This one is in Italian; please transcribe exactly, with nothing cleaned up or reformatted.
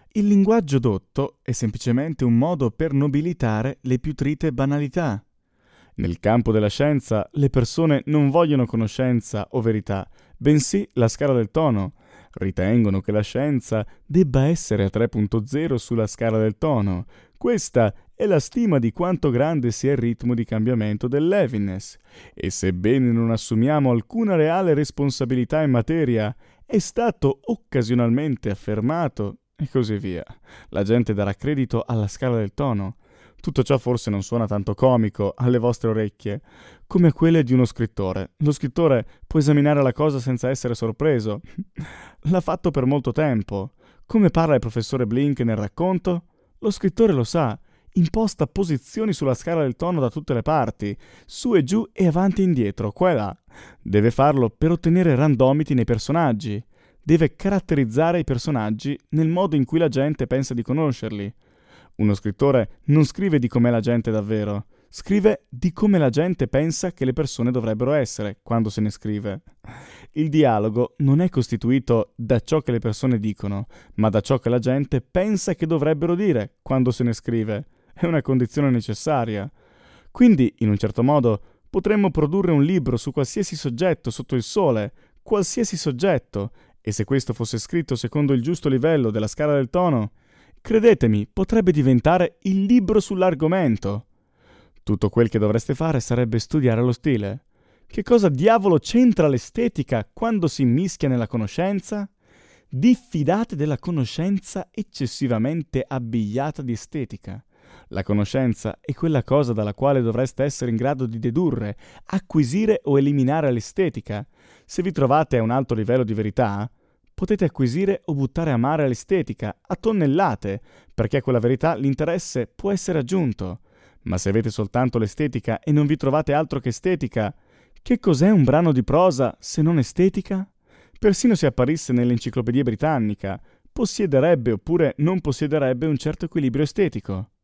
Il linguaggio dotto è semplicemente un modo per nobilitare le più trite banalità. Nel campo della scienza le persone non vogliono conoscenza o verità, bensì la scala del tono. Ritengono che la scienza debba essere a tre punto zero sulla scala del tono. Questa è la stima di quanto grande sia il ritmo di cambiamento del Levinas. E sebbene non assumiamo alcuna reale responsabilità in materia, è stato occasionalmente affermato e così via. La gente darà credito alla scala del tono. Tutto ciò forse non suona tanto comico alle vostre orecchie, come a quelle di uno scrittore. Lo scrittore può esaminare la cosa senza essere sorpreso. L'ha fatto per molto tempo. Come parla il professore Blink nel racconto? Lo scrittore lo sa. Imposta posizioni sulla scala del tono da tutte le parti, su e giù e avanti e indietro, qua e là. Deve farlo per ottenere randomity nei personaggi. Deve caratterizzare i personaggi nel modo in cui la gente pensa di conoscerli. Uno scrittore non scrive di com'è la gente davvero, scrive di come la gente pensa che le persone dovrebbero essere quando se ne scrive. Il dialogo non è costituito da ciò che le persone dicono, ma da ciò che la gente pensa che dovrebbero dire quando se ne scrive. È una condizione necessaria. Quindi, in un certo modo, potremmo produrre un libro su qualsiasi soggetto sotto il sole, qualsiasi soggetto, e se questo fosse scritto secondo il giusto livello della scala del tono, credetemi, potrebbe diventare il libro sull'argomento. Tutto quel che dovreste fare sarebbe studiare lo stile. Che cosa diavolo c'entra l'estetica quando si mischia nella conoscenza? Diffidate della conoscenza eccessivamente abbigliata di estetica. La conoscenza è quella cosa dalla quale dovreste essere in grado di dedurre, acquisire o eliminare l'estetica. Se vi trovate a un alto livello di verità, potete acquisire o buttare a mare l'estetica a tonnellate, perché a quella verità l'interesse può essere aggiunto. Ma se avete soltanto l'estetica e non vi trovate altro che estetica, che cos'è un brano di prosa se non estetica? Persino se apparisse nell'Enciclopedia Britannica, possiederebbe oppure non possiederebbe un certo equilibrio estetico.